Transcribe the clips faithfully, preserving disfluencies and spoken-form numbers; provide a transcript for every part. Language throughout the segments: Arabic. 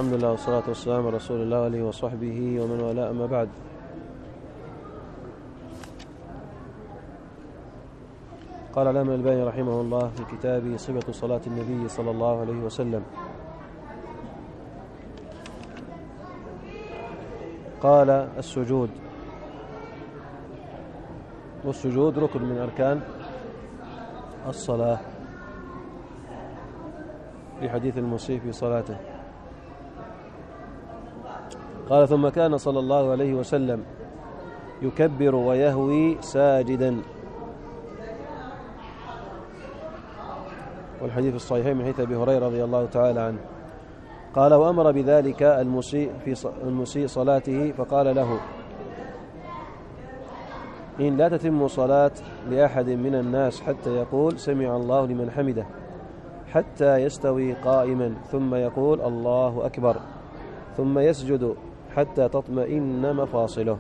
الحمد لله والصلاة والسلام على رسول الله وآله وصحبه ومن والاه، أما بعد. قال الإمام الألباني رحمه الله في كتابه صفة صلاة النبي صلى الله عليه وسلم: قال: السجود. والسجود ركن من أركان الصلاة، في حديث المسيء في صلاته. قال: ثم كان صلى الله عليه وسلم يكبر ويهوي ساجدا. والحديث الصحيحين من حديث أبي هريرة رضي الله تعالى عنه. قال: وأمر بذلك المسيء في المسيء صلاته فقال له: إن لا تتم صلاة لأحد من الناس حتى يقول سمع الله لمن حمده، حتى يستوي قائما ثم يقول الله أكبر، ثم يسجد حتى تطمئن مفاصله.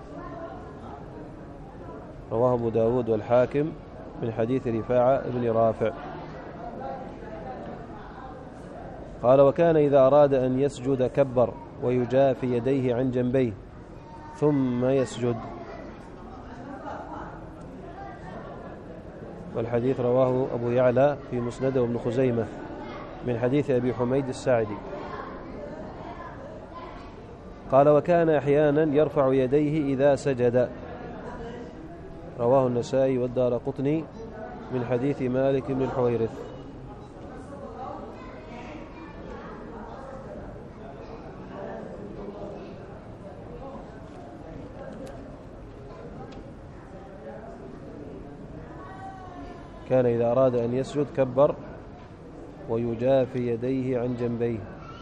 رواه أبو داود والحاكم من حديث رفاعة بن رافع. قال: وكان إذا أراد أن يسجد كبر ويجافي يديه عن جنبيه ثم يسجد. والحديث رواه أبو يعلى في مسنده وابن خزيمة من حديث أبي حميد الساعدي. قال: وكان أحيانا يرفع يديه إذا سجد. رواه النسائي والدارقطني من حديث مالك بن الحويرث. كان إذا أراد أن يسجد كبر ويجافي يديه عن جنبيه.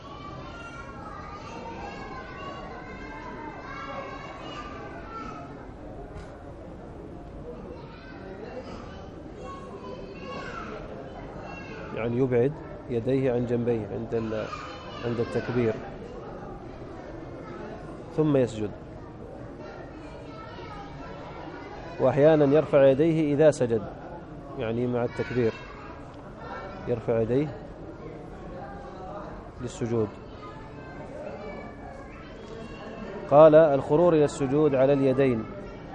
يعني يبعد يديه عن جنبيه عند عند التكبير ثم يسجد. وأحيانا يرفع يديه إذا سجد، يعني مع التكبير يرفع يديه للسجود. قال: الخرور إلى السجود على اليدين.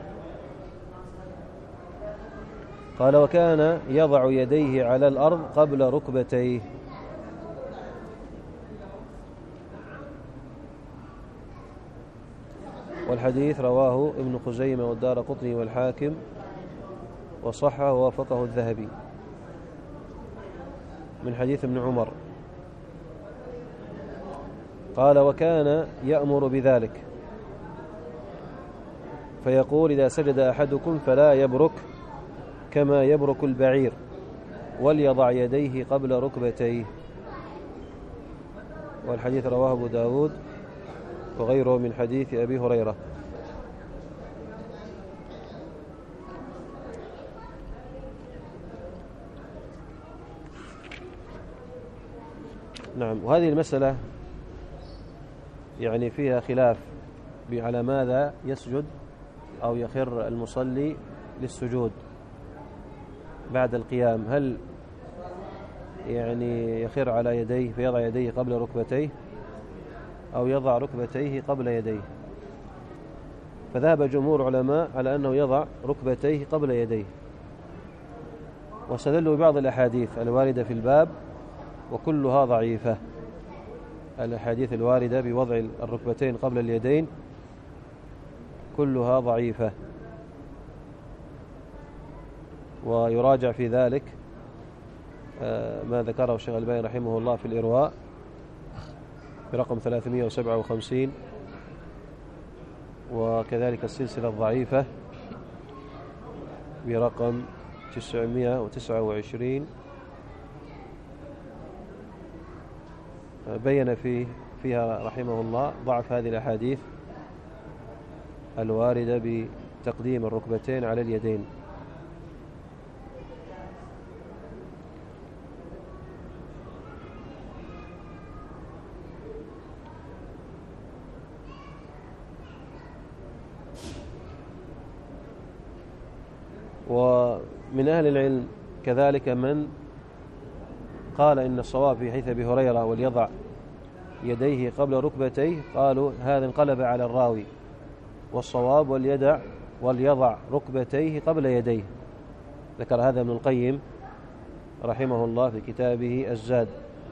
قال: وكان يضع يديه على الأرض قبل ركبتيه. والحديث رواه ابن خزيمة والدارقطني والحاكم وصححه ووافقه الذهبي من حديث ابن عمر. قال: وكان يأمر بذلك فيقول: إذا سجد أحدكم فلا يبرك كما يبرك البعير، وليضع يديه قبل ركبتيه. والحديث رواه أبو داود وغيره من حديث أبي هريرة. نعم. وهذه المسألة يعني فيها خلاف على ماذا يسجد أو يخر المصلي للسجود بعد القيام. هل يعني يخر على يديه فيضع يديه قبل ركبتيه، أو يضع ركبتيه قبل يديه؟ فذهب جمهور علماء على أنه يضع ركبتيه قبل يديه، واستدلوا ببعض الأحاديث الواردة في الباب وكلها ضعيفة. الأحاديث الواردة بوضع الركبتين قبل اليدين كلها ضعيفة، ويراجع في ذلك ما ذكره الشيخ الألباني رحمه الله في الإرواء برقم ثلاثمائة وسبعة وخمسين، وكذلك السلسلة الضعيفة برقم تسعمائة وتسعة وعشرين. بين فيه فيها رحمه الله ضعف هذه الأحاديث الواردة بتقديم الركبتين على اليدين. ومن أهل العلم كذلك من قال إن الصواب في حديث أبي هريرة وليضع يديه قبل ركبتيه، قالوا هذا انقلب على الراوي، والصواب وليدع وليضع ركبتيه قبل يديه. ذكر هذا ابن القيم رحمه الله في كتابه الزاد.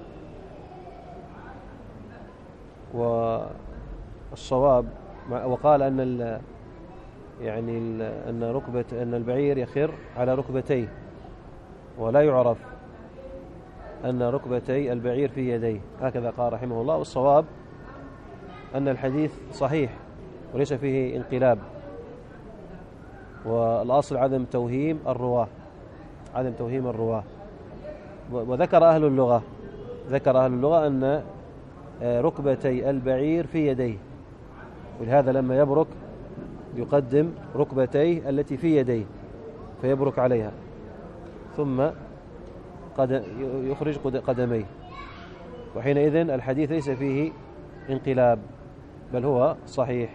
والصواب وقال أن ال يعني ال أن ركبة أن البعير يخر على ركبتيه، ولا يعرف أن ركبتي البعير في يديه، هكذا قال رحمه الله. والصواب أن الحديث صحيح وليس فيه انقلاب، والأصل عدم توهيم الرواه، عدم توهيم الرواه. وذكر أهل اللغة ذكر أهل اللغة أن ركبتي البعير في يديه، ولهذا لما يبرك يقدم ركبتيه التي في يديه فيبرك عليها، ثم قد يخرج قدميه، وحينئذ الحديث ليس فيه انقلاب بل هو صحيح.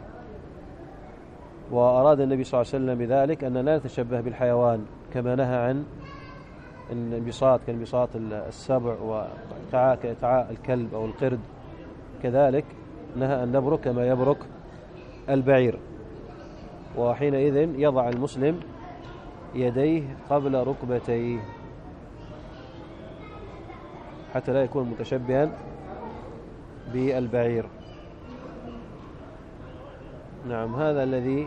وأراد النبي صلى الله عليه وسلم بذلك أن لا نتشبه بالحيوان، كما نهى عن الانبساط كانبساط السبع وكعاء الكلب أو القرد، كذلك نهى أن نبرك كما يبرك البعير. وحينئذ يضع المسلم يديه قبل ركبتيه حتى لا يكون متشبها بالبعير. نعم، هذا الذي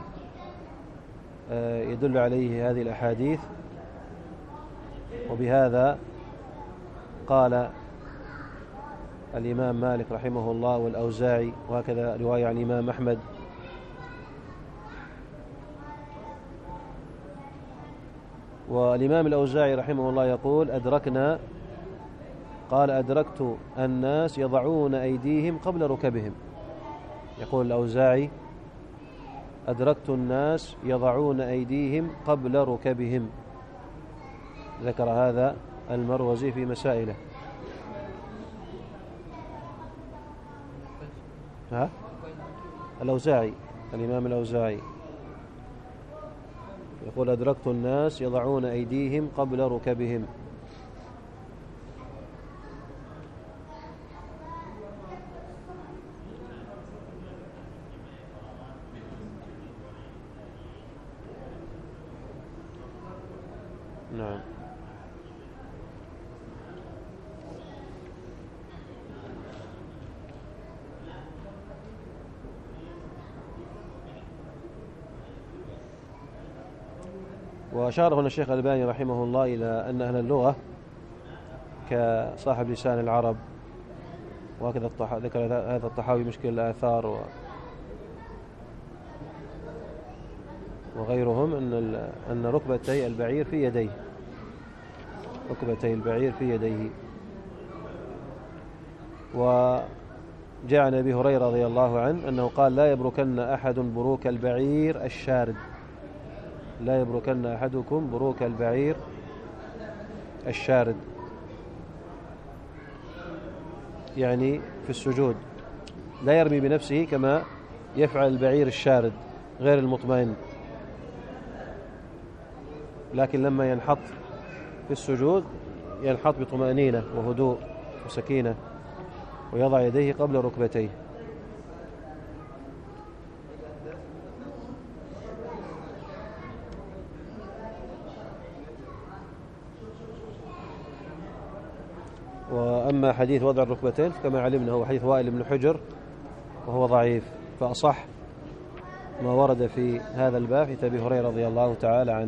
يدل عليه هذه الأحاديث. وبهذا قال الإمام مالك رحمه الله والأوزاعي، وهكذا رواية عن الإمام أحمد. والإمام الأوزاعي رحمه الله يقول أدركنا قال أدركت الناس يضعون أيديهم قبل ركبهم. يقول الأوزاعي أدركت الناس يضعون أيديهم قبل ركبهم. ذكر هذا المروزي في مسائله. ها؟ الأوزاعي الإمام الأوزاعي يقول أدركت الناس يضعون أيديهم قبل ركبهم. نعم. وأشار هنا الشيخ الألباني رحمه الله إلى أن أهل اللغة كصاحب لسان العرب، وهكذا ذكر هذا الطحاوي مشكل الآثار و وغيرهم أن أن ركبتي البعير في يديه ركبتي البعير في يديه. وجاء عن أبي هريرة رضي الله عنه أنه قال لا يبركن أحد بروك البعير الشارد لا يبركن أحدكم بروك البعير الشارد، يعني في السجود لا يرمي بنفسه كما يفعل البعير الشارد غير المطمئن، لكن لما ينحط في السجود ينحط بطمأنينة وهدوء وسكينة، ويضع يديه قبل ركبتيه. وأما حديث وضع الركبتين كما علمنا هو حديث وائل بن حجر وهو ضعيف، فأصح ما ورد في هذا الباب في أبي هريرة رضي الله تعالى عنه.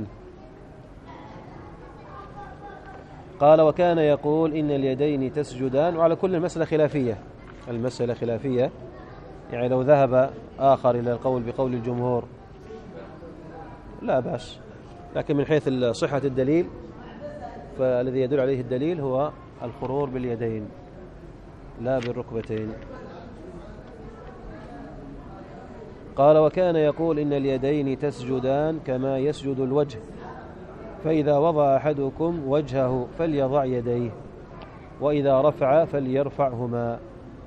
قال وكان يقول إن اليدين تسجدان. وعلى كل المسألة خلافية المسألة خلافية يعني لو ذهب آخر إلى القول بقول الجمهور لا بأس، لكن من حيث صحة الدليل فالذي يدل عليه الدليل هو الخرور باليدين لا بالركبتين. قال وكان يقول إن اليدين تسجدان كما يسجد الوجه، فإذا وضع أحدكم وجهه فليضع يديه، وإذا رفع فليرفعهما.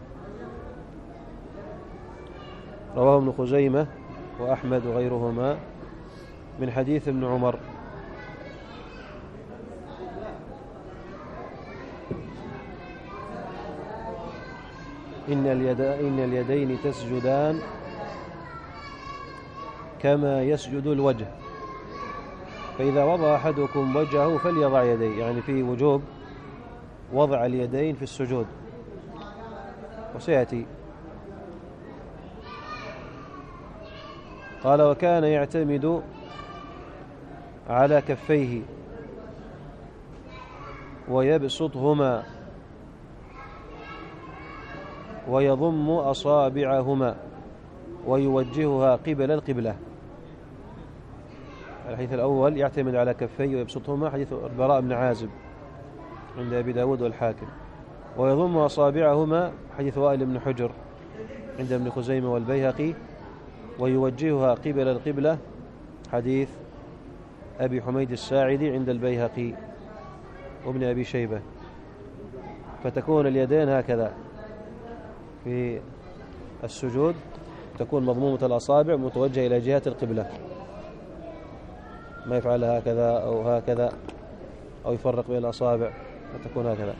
رواه ابن خزيمة وأحمد وغيرهما من حديث ابن عمر. إن, اليد إن اليدين تسجدان كما يسجد الوجه، فإذا وضع أحدكم وجهه فليضع يديه، يعني في وجوب وضع اليدين في السجود، وسيأتي. قال وكان يعتمد على كفيه ويبسطهما ويضم أصابعهما ويوجهها قبل القبلة. الحديث الأول يعتمد على كفيه ويبسطهما، حديث البراء بن عازب عند أبي داود والحاكم. ويضم أصابعهما حديث وائل بن حجر عند ابن خزيمة والبيهقي. ويوجهها قبل القبلة حديث أبي حميد الساعدي عند البيهقي وابن أبي شيبة. فتكون اليدين هكذا في السجود، تكون مضمومة الأصابع متوجهة إلى جهة القبلة، ما يفعل هكذا أو هكذا أو يفرق بين الأصابع، فتكون هكذا.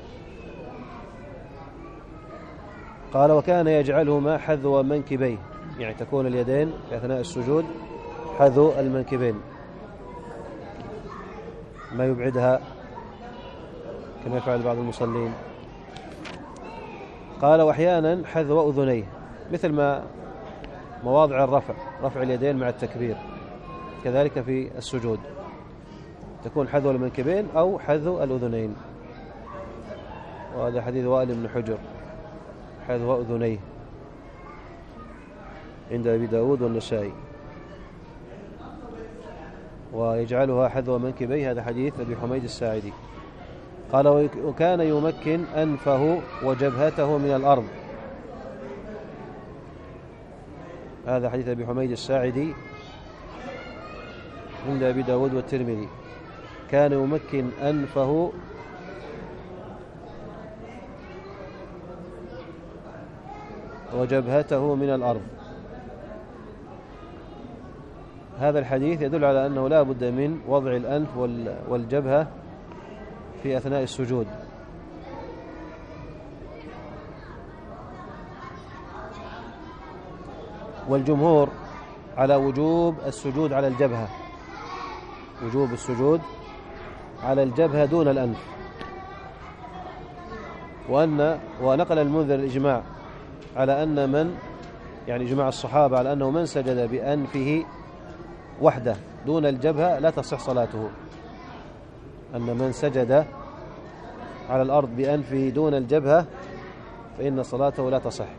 قال وكان يجعلهما حذو منكبيه، يعني تكون اليدين في أثناء السجود حذو المنكبين، ما يبعدها كما يفعل بعض المصلين. قال وأحيانا حذو أذنيه، مثل ما مواضع الرفع، رفع اليدين مع التكبير، كذلك في السجود تكون حذو المنكبين أو حذو الأذنين. وهذا حديث وائل بن حجر حذو أذنيه عند أبي داود والنسائي. ويجعلها حذو منكبيه، هذا حديث أبي حميد الساعدي. قال وكان يمكن أنفه وجبهته من الأرض، هذا حديث أبي حميد الساعدي عند أبي داود والترمذي. كان يمكن أنفه وجبهته من الأرض. هذا الحديث يدل على أنه لا بد من وضع الأنف والجبهة في أثناء السجود. والجمهور على وجوب السجود على الجبهة، وجوب السجود على الجبهة دون الأنف. وأن ونقل المنذر الإجماع على أن من يعني إجماع الصحابة على أنه من سجد بأنفه وحده دون الجبهة لا تصح صلاته، أن من سجد على الأرض بأنفه دون الجبهة فإن صلاته لا تصح.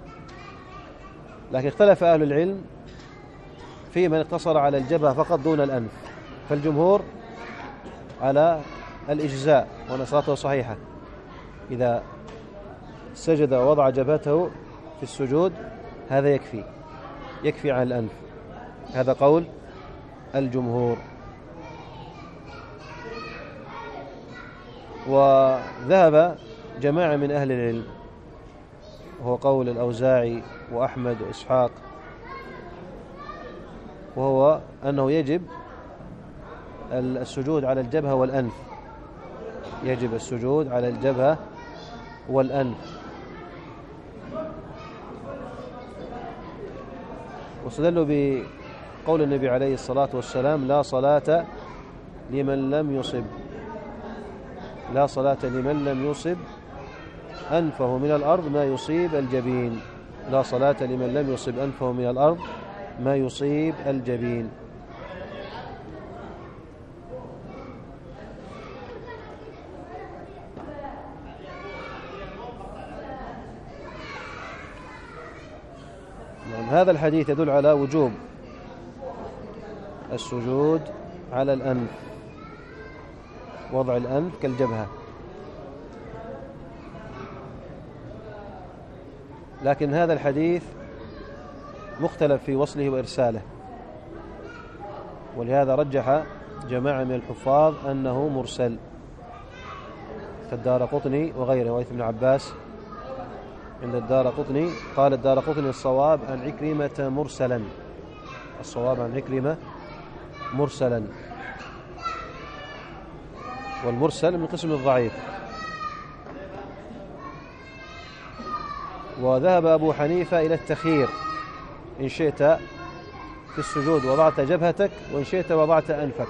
لكن اختلف أهل العلم في من اقتصر على الجبهة فقط دون الأنف، فالجمهور على الإجزاء وأن صلاته صحيحة إذا سجد ووضع جبهته في السجود، هذا يكفي يكفي عن الأنف، هذا قول الجمهور. وذهب جماعة من أهل العلم، وهو قول الأوزاعي وأحمد وإسحاق، وهو أنه يجب السجود على الجبهة والأنف، يجب السجود على الجبهة والأنف. واستدلوا بقول النبي عليه الصلاة والسلام لا صلاة لمن لم يصب لا صلاة لمن لم يصب أنفه من الأرض ما يصيب الجبين، لا صلاة لمن لم يصب أنفه من الأرض ما يصيب الجبين. هذا الحديث يدل على وجوب السجود على الأنف، وضع الأنف كالجبهة. لكن هذا الحديث مختلف في وصله وإرساله، ولهذا رجح جماعة من الحفاظ أنه مرسل كالدارقطني وغيره، وإثم ابن عباس عند الدارقطني. قال الدارقطني الصواب عن عكرمة مرسلا، الصواب عن عكرمة مرسلا، والمرسل من قسم الضعيف. وذهب أبو حنيفة إلى التخيير، إن شئت في السجود وضعت جبهتك، وإن شئت وضعت أنفك.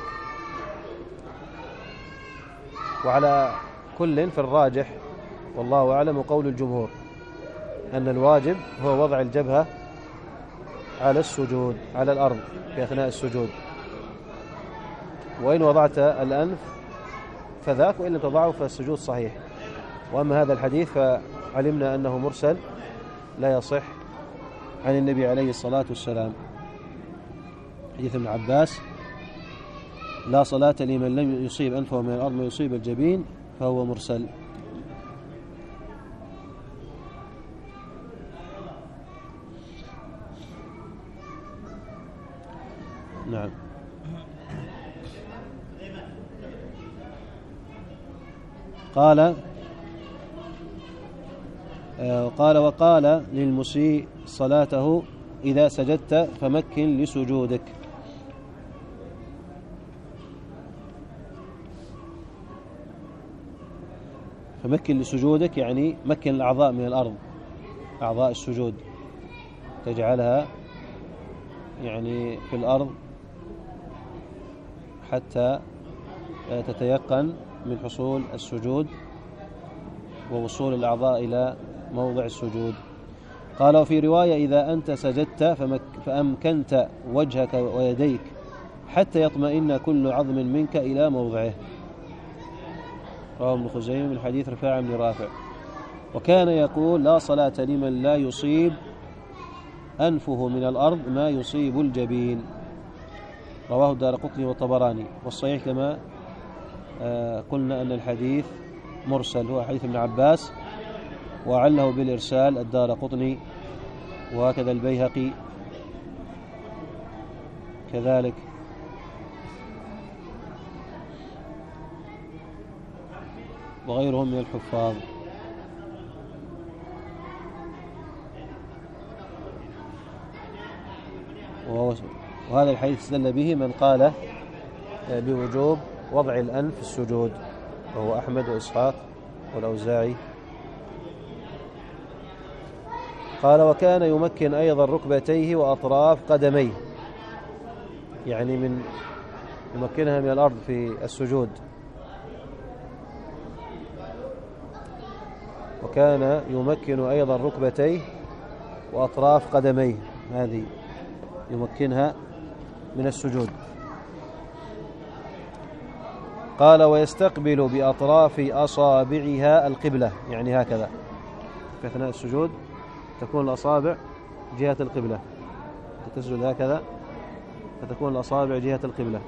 وعلى كل في الراجح والله أعلم قول الجمهور أن الواجب هو وضع الجبهة على السجود على الأرض في أثناء السجود، وإن وضعت الأنف فذاك، وإن لم تضعه فالسجود صحيح. وأما هذا الحديث فعلمنا أنه مرسل لا يصح عن النبي عليه الصلاة والسلام. حديث ابن عباس: لا صلاة لمن لم يصيب أنفه من الأرض ما يصيب الجبين، فهو مرسل. نعم. قال قال وقال للمسيء صلاته: إذا سجدت فمكن لسجودك. فمكن لسجودك يعني مكن الأعضاء من الأرض، أعضاء السجود تجعلها يعني في الأرض حتى تتيقن من حصول السجود ووصول الأعضاء إلى موضع السجود. قال: وفي رواية: إذا أنت سجدت فأمكنت وجهك ويديك حتى يطمئن كل عظم منك إلى موضعه. رواه ابن خزيمة من حديث رفاعة بن رافع. وكان يقول: لا صلاة لمن لا يصيب أنفه من الأرض ما يصيب الجبين. رواه الدارقطني والطبراني. والصحيح كما قلنا أن الحديث مرسل، هو حديث ابن عباس، وعله بالإرسال الدارقطني وهكذا البيهقي كذلك. وغيرهم من الحفاظ. وهذا الحديث استدل به من قال بوجوب وضع الأنف في السجود، وهو أحمد وإسحاق والأوزاعي. قال: وكان يمكن أيضا ركبتيه وأطراف قدميه، يعني من يمكنها من الأرض في السجود. وكان يمكن أيضا ركبتيه وأطراف قدميه، هذه يمكنها من السجود. قال: ويستقبل بأطراف أصابعها القبلة، يعني هكذا في أثناء السجود تكون الأصابع جهة القبلة، تسجد هكذا فتكون الأصابع جهة القبلة.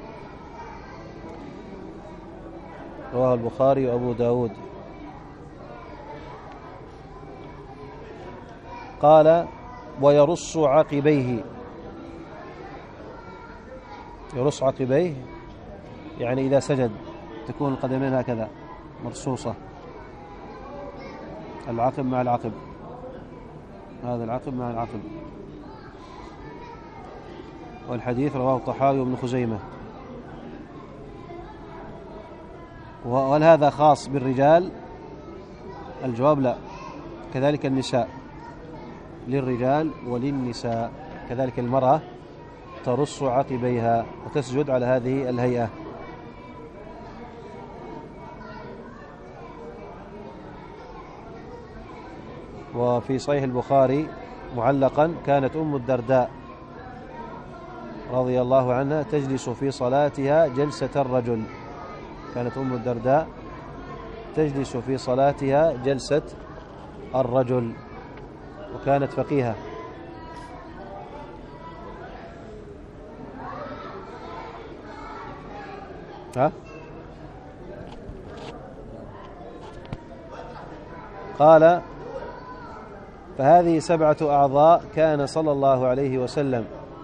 رواه البخاري وأبو داود. قال: ويرص عقبيه، يرص عقبيه يعني إذا سجد تكون القدمين هكذا مرصوصة، العقب مع العقب، هذا العقب مع العقب. والحديث رواه الطحاوي وابن خزيمة. وهل هذا خاص بالرجال؟ الجواب لا، كذلك النساء، للرجال وللنساء. كذلك المرأة ترص عقبيها وتسجد على هذه الهيئة. وفي صحيح البخاري معلقا: كانت أم الدرداء رضي الله عنها تجلس في صلاتها جلسة الرجل. كانت أم الدرداء تجلس في صلاتها جلسة الرجل، وكانت فقيهة. ها؟ قال: فهذه سبعة أعضاء كان صلى الله عليه وسلم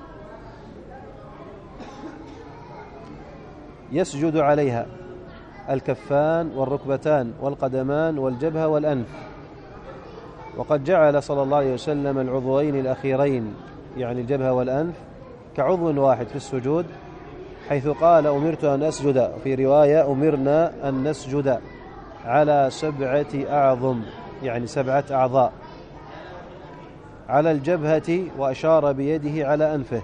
يسجد عليها: الكفان والركبتان والقدمان والجبهة والأنف. وقد جعل صلى الله عليه وسلم العضوين الأخيرين يعني الجبهة والأنف كعضو واحد في السجود، حيث قال: أمرت أن أسجد، في رواية: أمرنا أن نسجد على سبعة أعظم، يعني سبعة أعضاء. على الجبهة وأشار بيده على أنفه.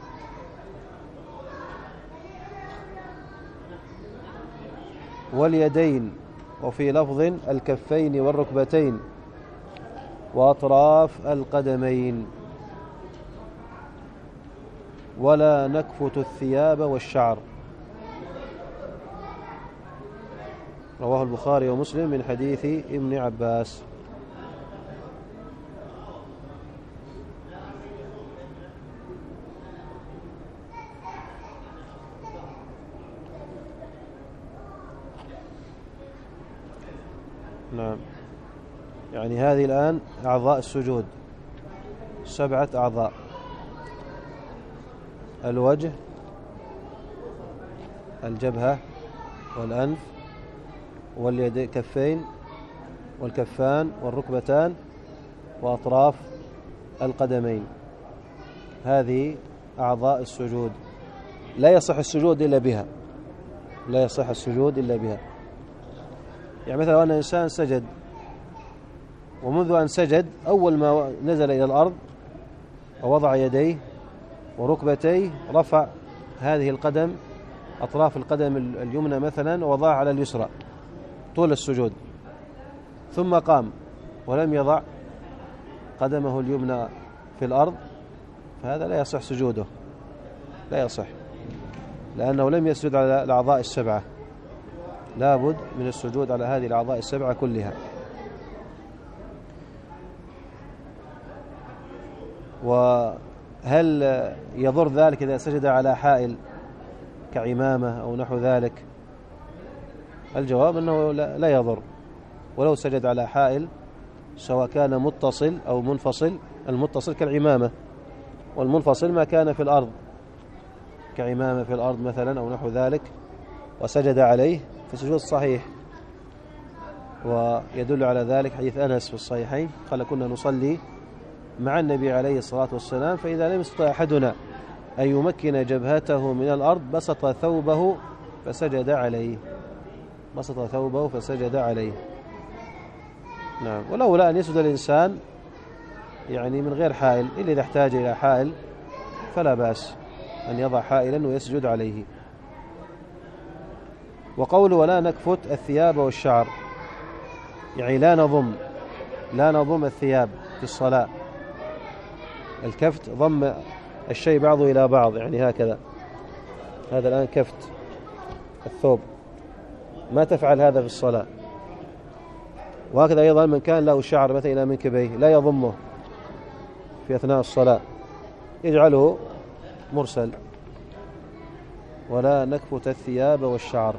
واليدين، وفي لفظ الكفين والركبتين وأطراف القدمين. ولا نكفت الثياب والشعر. رواه البخاري ومسلم من حديث ابن عباس. نعم، يعني هذه الآن أعضاء السجود، سبعة أعضاء: الوجه، الجبهة، والأنف، واليد كفين والكفان والركبتان وأطراف القدمين. هذه أعضاء السجود، لا يصح السجود إلا بها، لا يصح السجود إلا بها. يعني مثلا أن إنسان سجد، ومنذ أن سجد أول ما نزل إلى الأرض ووضع يديه وركبتيه رفع هذه القدم، أطراف القدم اليمنى مثلا، ووضعها على اليسرى طول السجود، ثم قام ولم يضع قدمه اليمنى في الأرض، فهذا لا يصح سجوده، لا يصح، لأنه لم يسجد على الأعضاء السبعة، لابد من السجود على هذه الأعضاء السبعة كلها. وهل يضر ذلك إذا سجد على حائل كعمامة أو نحو ذلك؟ الجواب أنه لا يضر، ولو سجد على حائل سواء كان متصل أو منفصل. المتصل كالعمامة، والمنفصل ما كان في الأرض كعمامة في الأرض مثلا أو نحو ذلك، وسجد عليه فسجود صحيح. ويدل على ذلك حديث أنس في الصحيحين قال: كنا نصلي مع النبي عليه الصلاة والسلام فإذا لم يستطع أحدنا أن يمكن جبهته من الأرض بسط ثوبه فسجد عليه، بسط ثوبه فسجد عليه. نعم. ولولا أن يسجد الإنسان يعني من غير حائل، إلا إذا احتاج إلى حائل فلا بأس أن يضع حائلا ويسجد عليه. وقوله ولا نكفت الثياب والشعر، يعني لا نضم لا نضم الثياب في الصلاة. الكفت ضم الشيء بعضه إلى بعض، يعني هكذا، هذا الآن كفت الثوب، ما تفعل هذا في الصلاة. وهكذا أيضا من كان له شعر مثلا إلى منكبيه لا يضمه في أثناء الصلاة، يجعله مرسل. ولا نكفت الثياب والشعر.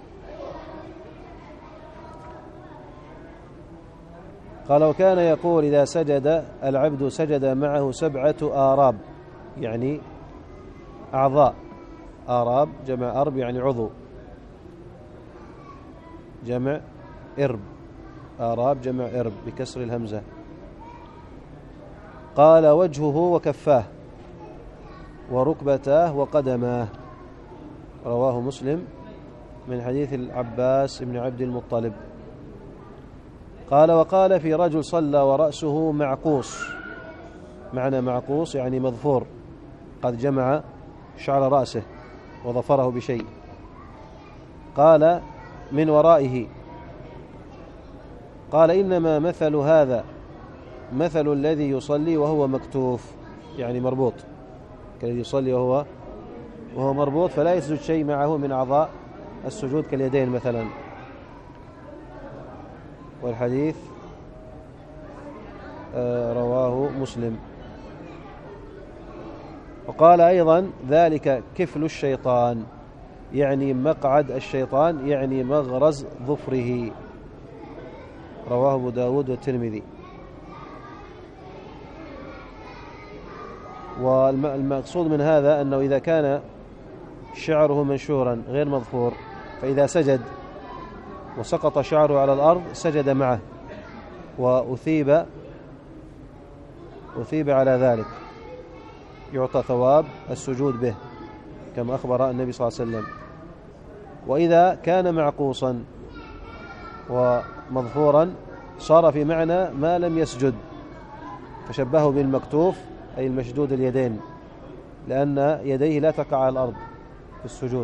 قال: وكان يقول إذا سجد العبد سجد معه سبعة آراب، يعني أعضاء. آراب جمع أرب يعني عضو، جمع إرب. آراب جمع إرب بكسر الهمزة. قال: وجهه وكفاه وركبتاه وقدماه. رواه مسلم من حديث العباس بن عبد المطلب. قال: وقال في رجل صلى ورأسه معقوس. معنى معقوس يعني مظفور، قد جمع شعر رأسه وظفره بشيء. قال: من ورائه. قال: إنما مثل هذا مثل الذي يصلي وهو مكتوف، يعني مربوط، كالذي يصلي وهو وهو مربوط فلا يسجد شيء معه من أعضاء السجود كاليدين مثلا. والحديث رواه مسلم. وقال أيضا: ذلك كفل الشيطان، يعني مقعد الشيطان، يعني مغرز ظفره. رواه أبو داود والترمذي. والمقصود من هذا أنه إذا كان شعره منشورا غير مظفور، فإذا سجد وسقط شعره على الأرض سجد معه وأثيب أثيب على ذلك، يعطى ثواب السجود به كما أخبر النبي صلى الله عليه وسلم. وإذا كان معقوصا ومظفورا صار في معنى ما لم يسجد، فشبهه بالمكتوف أي المشدود اليدين، لأن يديه لا تقع على الأرض في السجود.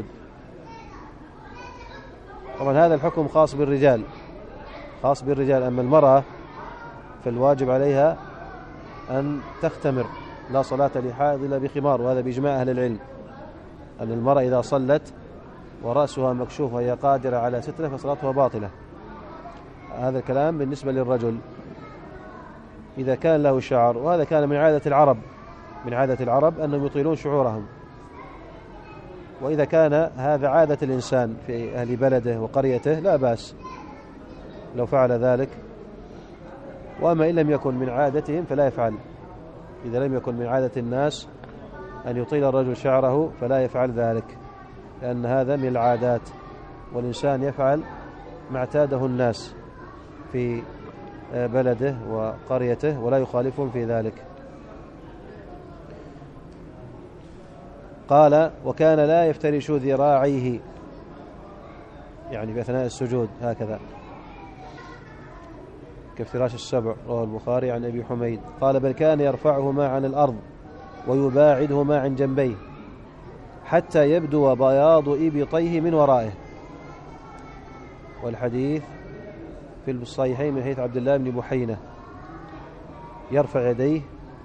طبعا هذا الحكم خاص بالرجال خاص بالرجال أما المرأة فالواجب عليها أن تختمر، لا صلاة لحائض إلا بخمار، وهذا بإجماع أهل العلم أن المرأة إذا صلت ورأسها مكشوف وهي قادرة على سترة فصلاتها باطلة. هذا الكلام بالنسبة للرجل إذا كان له شعر، وهذا كان من عادة العرب من عادة العرب أنهم يطيلون شعورهم، وإذا كان هذا عادة الإنسان في أهل بلده وقريته لا بأس لو فعل ذلك، وأما إن لم يكن من عادتهم فلا يفعل. إذا لم يكن من عادة الناس أن يطيل الرجل شعره فلا يفعل ذلك، لأن هذا من العادات، والإنسان يفعل ما اعتاده الناس في بلده وقريته ولا يخالفهم في ذلك. قال وكان لا يفترش ذراعيه، يعني في أثناء السجود هكذا كافتراش السبع، رواه البخاري عن أبي حميد. قال بل كان يرفعهما عن الأرض ويباعدهما عن جنبيه حتى يبدو بياض إبطيه من ورائه. والحديث في الصحيحين من حديث عبد الله بن بحينة يرفع يديه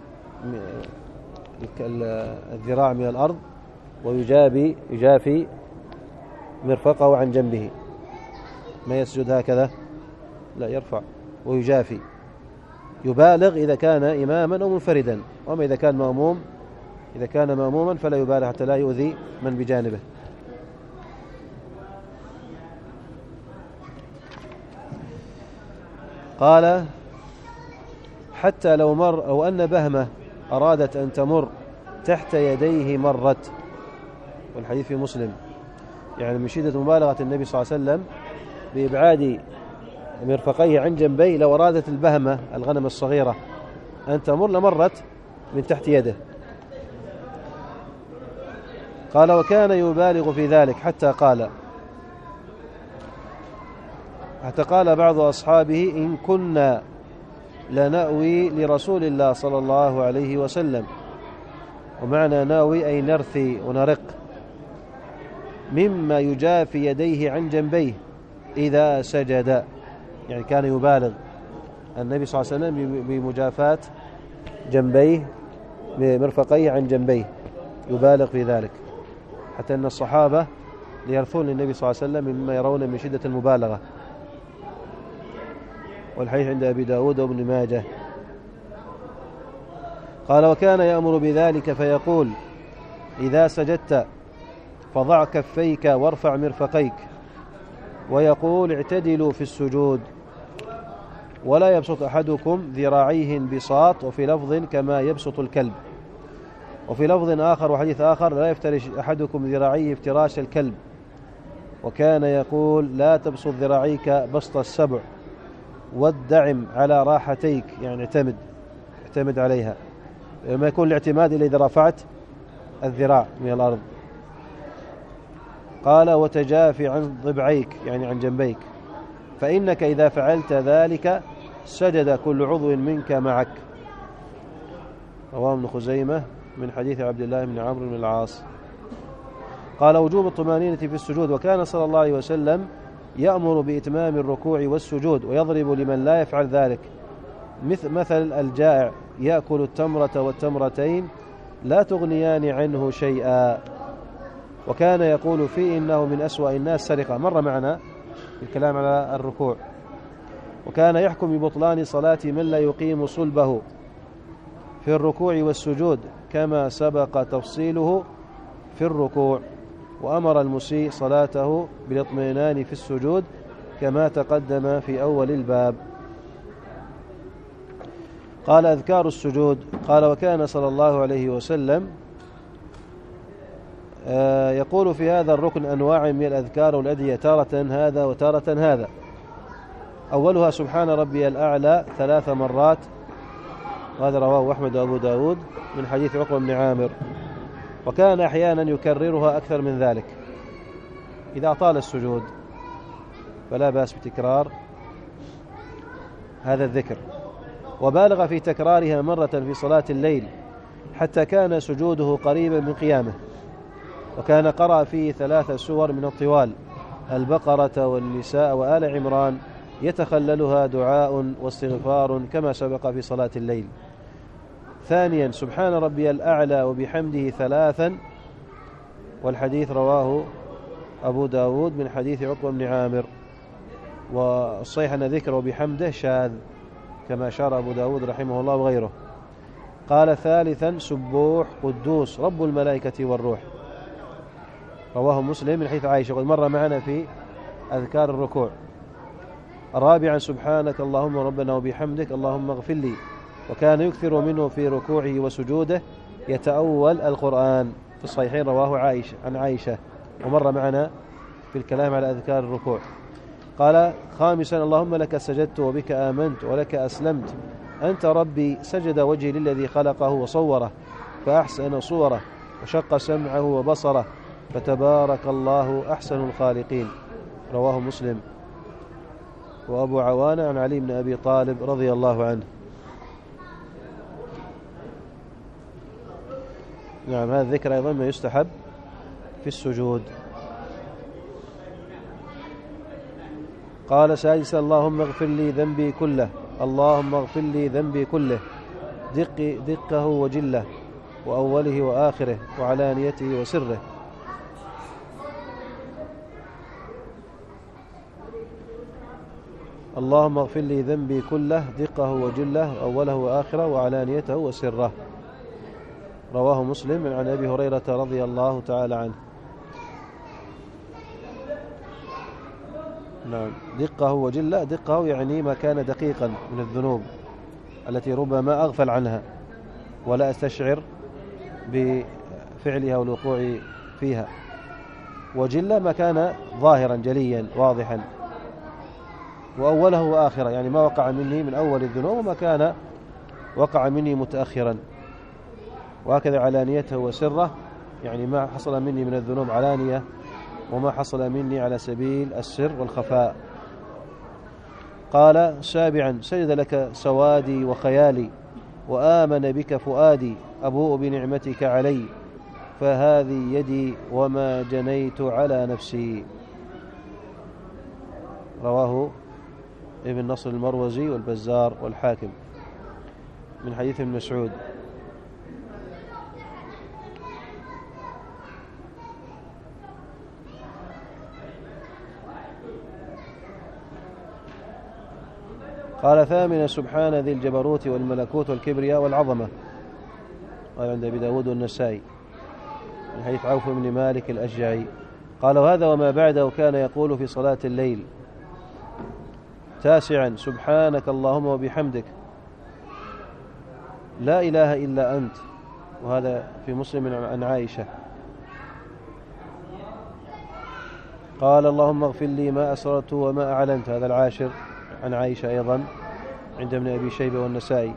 الذراع من الأرض ويجابي يجافي مرفقه عن جنبه، ما يسجد هكذا، لا يرفع ويجافي، يبالغ إذا كان إماما أو منفردا، وما إذا كان مأموم إذا كان مأموما فلا يبالغ حتى لا يؤذي من بجانبه. قال حتى لو مر أو أن بهمة أرادت أن تمر تحت يديه مرت، والحديث في مسلم، يعني من شدة مبالغة النبي صلى الله عليه وسلم بإبعاد مرفقيه عن جنبيه، لو أرادت البهمة الغنم الصغيرة أن تمر لمرت من تحت يده. قال وكان يبالغ في ذلك حتى قال حتى قال بعض أصحابه إن كنا لنأوي لرسول الله صلى الله عليه وسلم، ومعنى ناوي أي نرثي ونرق، مما يجافي يديه عن جنبيه إذا سجد، يعني كان يبالغ النبي صلى الله عليه وسلم بمجافاة جنبيه بمرفقيه عن جنبيه، يبالغ في ذلك، حتى أن الصحابة ليرثون للنبي صلى الله عليه وسلم مما يرون من شدة المبالغة. والحديث عند أبي داود وابن ماجه. قال وكان يأمر بذلك فيقول إذا سجدت فضع كفيك وارفع مرفقيك، ويقول اعتدلوا في السجود ولا يبسط أحدكم ذراعيه انبساط، وفي لفظ كما يبسط الكلب، وفي لفظ آخر وحديث آخر لا يفترش أحدكم ذراعيه افتراش الكلب، وكان يقول لا تبسط ذراعيك بسط السبع وادعم على راحتيك، يعني اعتمد اعتمد عليها، لما يكون الاعتماد إلا إذا رفعت الذراع من الأرض. قال وتجافي عن ضبعيك، يعني عن جنبيك، فإنك إذا فعلت ذلك سجد كل عضو منك معك. رواه ابن خزيمة من حديث عبد الله بن عمرو بن العاص. قال وجوب الطمأنينة في السجود، وكان صلى الله عليه وسلم يأمر بإتمام الركوع والسجود ويضرب لمن لا يفعل ذلك، مثل الجائع يأكل التمرة والتمرتين لا تغنيان عنه شيئا، وكان يقول فيه إنه من أسوأ الناس سرقة، مر معنا الكلام على الركوع. وكان يحكم ببطلان صلاة من لا يقيم صلبه في الركوع والسجود كما سبق تفصيله في الركوع، وأمر المسيء صلاته بالاطمئنان في السجود كما تقدم في أول الباب. قال أذكار السجود. قال وكان صلى الله عليه وسلم يقول في هذا الركن أنواع من الأذكار والأدعية، تارة هذا وتارة هذا. أولها سبحان ربي الأعلى ثلاث مرات، وهذا رواه أحمد وأبو داود من حديث عقبة بن عامر، وكان أحيانا يكررها أكثر من ذلك إذا طال السجود، فلا بأس بتكرار هذا الذكر. وبالغ في تكرارها مرة في صلاة الليل حتى كان سجوده قريبا من قيامه. وكان قرأ فيه ثلاث سور من الطوال: البقرة والنساء وآل عمران، يتخللها دعاء واستغفار كما سبق في صلاة الليل. ثانيا سبحان ربي الأعلى وبحمده ثلاثا، والحديث رواه أبو داود من حديث عقبة بن عامر، والصحيح أن ذكره بحمده شاذ كما أشار أبو داود رحمه الله وغيره. قال ثالثا سبوح قدوس رب الملائكة والروح، رواه مسلم من حديث عائشة قد مر معنا في أذكار الركوع. رابعا سبحانك اللهم ربنا وبحمدك اللهم اغفر لي، وكان يكثر منه في ركوعه وسجوده يتأول القرآن، في الصحيحين رواه عائشة عن عائشة ومر معنا في الكلام على أذكار الركوع. قال خامسا اللهم لك سجدت وبك آمنت ولك أسلمت، أنت ربي سجد وجهي للذي خلقه وصوره فأحسن صوره وشق سمعه وبصره فتبارك الله أحسن الخالقين، رواه مسلم وأبو عوانة عن علي بن أبي طالب رضي الله عنه. نعم، هذا الذكر أيضا ما يستحب في السجود. قال سادسا اللهم اغفر لي ذنبي كله، اللهم اغفر لي ذنبي كله، دق دقه وجله وأوله وآخره وعلانيته وسره. اللهم اغفر لي ذنبي كله دقه وجله أوله وآخره وعلانيته وسره، رواه مسلم عن أبي هريرة رضي الله تعالى عنه. نعم، دقه وجله، دقه يعني ما كان دقيقا من الذنوب التي ربما أغفل عنها ولا أستشعر بفعلها والوقوع فيها، وجله ما كان ظاهرا جليا واضحا، وأوله وآخره يعني ما وقع مني من أول الذنوب وما كان وقع مني متأخرا، وهكذا علانيته وسره يعني ما حصل مني من الذنوب علانية وما حصل مني على سبيل السر والخفاء. قال سابعا سجد لك سوادي وخيالي وآمن بك فؤادي، أبوء بنعمتك علي فهذه يدي وما جنيت على نفسي، رواه ابن نصر المروزي والبزار والحاكم من حديث ابن مسعود. قال ثامنا سبحان ذي الجبروت والملكوت والكبرياء والعظمة، قال عند أبي داود والنسائي من حديث عوف بن مالك الأشجعي. قال وهذا وما بعده كان يقول في صلاة الليل. تاسعا سبحانك اللهم وبحمدك لا إله إلا أنت، وهذا في مسلم عن عائشة. قال اللهم اغفر لي ما أسررت وما أعلنت، هذا العاشر عن عائشة أيضا عند ابن أبي شيبة والنسائي.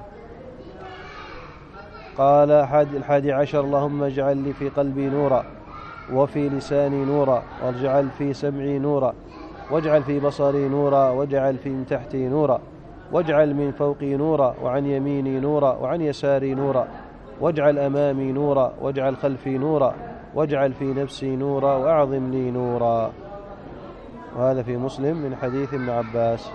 قال الحادي عشر اللهم اجعل لي في قلبي نورا وفي لساني نورا واجعل في سمعي نورا واجعل في بصري نورا واجعل في من تحتي نورا واجعل من فوقي نورا وعن يميني نورا وعن يساري نورا واجعل أمامي نورا واجعل خلفي نورا واجعل في نفسي نورا وأعظم لي نورا، وهذا في مسلم من حديث ابن عباس.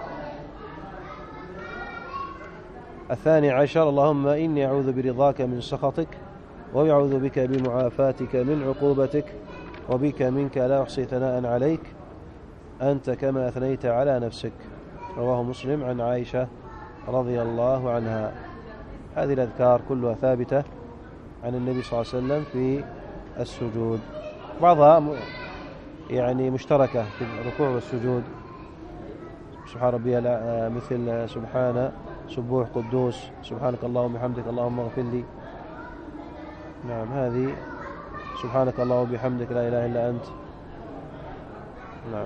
الثاني عشر اللهم إني أعوذ برضاك من سخطك وأعوذ بك بمعافاتك من عقوبتك وبك منك لا أحصي ثناء عليك أنت كما أثنيت على نفسك، رواه مسلم عن عائشة رضي الله عنها. هذه الأذكار كلها ثابتة عن النبي صلى الله عليه وسلم في السجود، بعضها يعني مشتركة في الركوع والسجود، سبحان ربي مثل سبحان سبوح قدوس سبحانك اللهم وبحمدك اللهم اغفر لي. نعم، هذه سبحانك اللهم وبحمدك لا إله إلا أنت. نعم،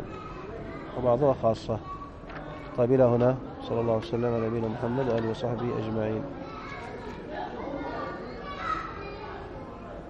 وبعضها خاصة. طيب إلى هنا، صلى الله عليه وسلم على نبينا محمد وآله وصحبه أجمعين.